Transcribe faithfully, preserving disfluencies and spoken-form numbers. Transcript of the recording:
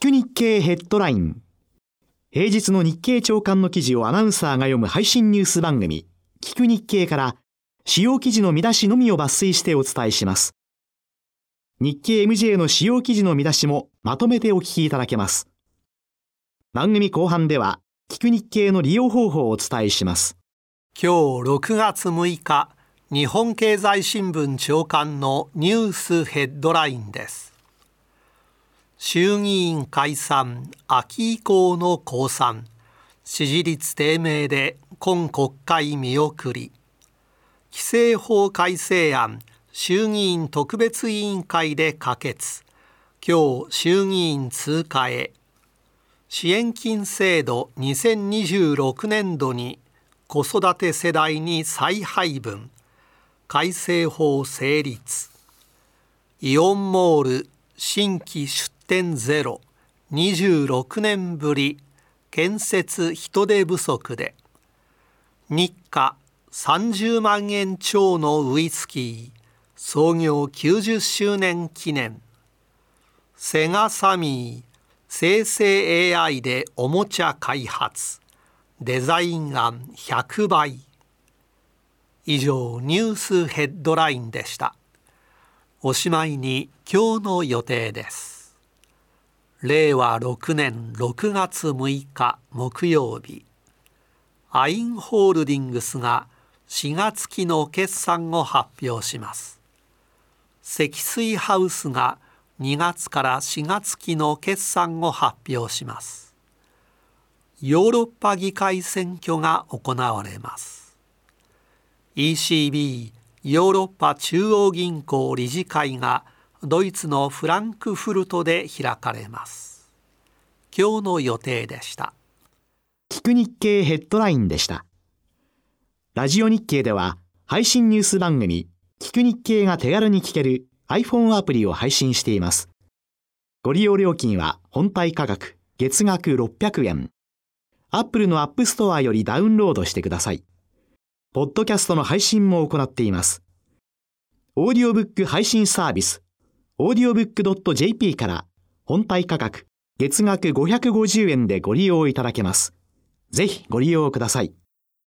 く日経ヘッドライン。平日の日経朝刊の記事をアナウンサーが読む配信ニュース番組、聞く日経から主要記事の見出しのみを抜粋してお伝えします。日経 エムジェー の主要記事の見出しもまとめてお聞きいただけます。番組後半では、聞く日経の利用方法をお伝えします。 今日ろくがつむいか、日本経済新聞朝刊のニュースヘッドラインです。衆議院解散、秋以降の公算、支持率低迷で今国会見送り、規制法改正案、衆議院特別委員会で可決、今日衆議院通過へ。支援金制度にせんにじゅうろくねんどに子育て世代に再配分、改正法成立。イオンモール新規出店ゼロ、にじゅうろくねんぶり、建設人手不足で。日課さんじゅうまんえん超のウイスキー、創業きゅうじゅっしゅうねん記念。セガサミー、生成 エーアイ でおもちゃ開発、デザイン案ひゃくばい。以上、ニュースヘッドラインでした。おしまいに今日の予定です。れいわろくねんろくがつむいか木曜日、アインホールディングスがしがつ期の決算を発表します。積水ハウスがにがつからしがつ期の決算を発表します。ヨーロッパ議会選挙が行われます。イーシービー ヨーロッパ中央銀行理事会がドイツのフランクフルトで開かれます。今日の予定でした。 聞く日経ヘッドラインでした。ラジオ日経では配信ニュース番組聞く日経が手軽に聞ける iPhone アプリを配信しています。ご利用料金は本体価格月額ろっぴゃくえん。Apple の App Store よりダウンロードしてください。ポッドキャストの配信も行っています。オーディオブック配信サービス、オーディオブックドットジェーピー から本体価格月額ごひゃくごじゅうえんでご利用いただけます。ぜひご利用ください。